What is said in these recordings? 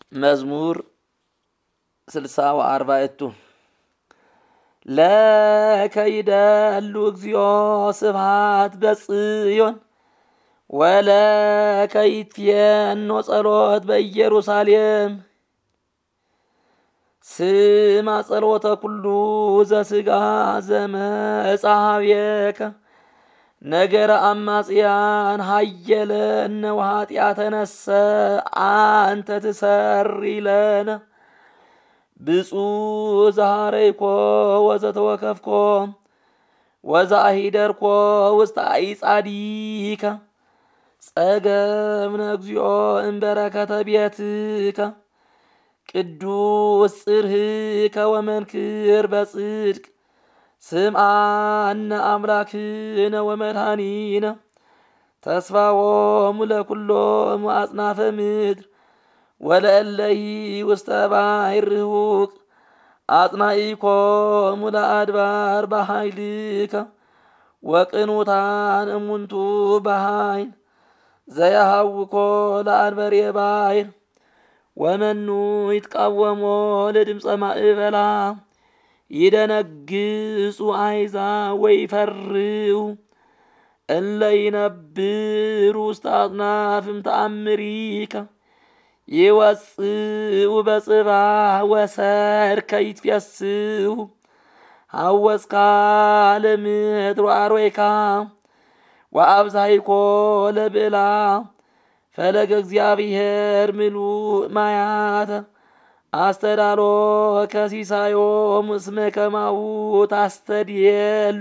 መዝሙር 60 ለከ ይደሉ እግዚኦ ስብሐት በጽዮን ወለከ ይትፌኖ ጸሎት በኢየሩሳሌም ስማ ጸሎተ ኩሉ ዘሥጋ ዘመጻሐቤከ ነገረ አማጽያን ሀየለ እነ ወኃጢአተ ነሰ አንተ ትሰሪ ለነ ብፁዕ ዘሐረይኮ ወዘተወከፍኮ ወዘአሂደርኮ ውስተ አዕጻዲከ ጸገምነ እግዚኦ እምበረከተ ቤትከ ቅዱስ ጽርሕከ ወመንክር በጽድቅ ስምዓነ አምላክነ ወመድኃኒነ ተስፋዎሙ ለኵሎሙ አጽናፈ ምድር ወለእለሂ ውስተ ባሕር ርሑቅ አጽናኢኮሙ ለአድባር በኃይልከ ወቅኑታን እሙንቱ በኃይል ዘያሃውኮ ለአንበሬ ባሕር ወመኑ ይትቃወሞ ለድምፀ ማእበላ ይደነግጹ አሕዛብ ወይፈርሁ እለ ይነብሩ ውስተ አጽናፍም ተአምሪከ ይወፅኡ በጽባሕ ወሰርከ ይትፌስሑ ሐወስካ ለምድር ወአርዌካ ወአብዛይኮ ለብዕላ ፈለገ እግዚአብሔር ምሉእ ማያተ አስተዳሎ ከሲሳዮም እስመ ከማሁ ታስተድየሉ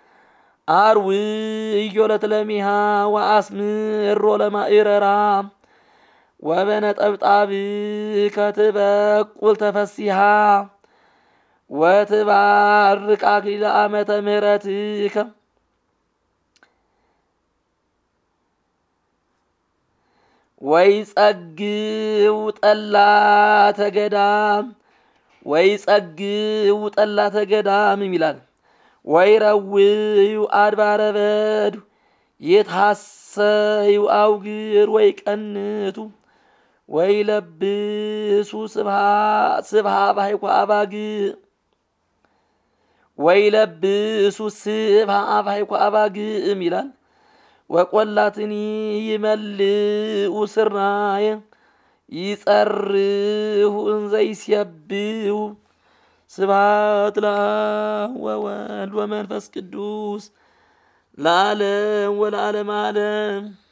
አርውዮ ለትለሚሃ ወአስምሮ ለማእረራ ወበነጠብጣብከ ትበቁል ተፈሲሃ ወትባርክ አክሊለ ዓመተ ምሕረትከ ወይጸግው ጠላተ ገዳም ወይጸግው ጠላተ ገዳም ይላል። ወይረውዩ አድባረ በዱ ይትሐሰዩ አውግር ወይቀንቱ ወይለብሱ ስብሐ ባሕይኮ አባግዕ ወይለብሱ ስብሐ ባሕይኮ አባግዕም ይላል። ወቈላትኒ ይመልኡ ስርናየ ይጸርሁ እንዘ ይሴብሑ ስብሐት ለአብ ወወልድ ወመንፈስ ቅዱስ ለዓለም ወለዓለመ ዓለም።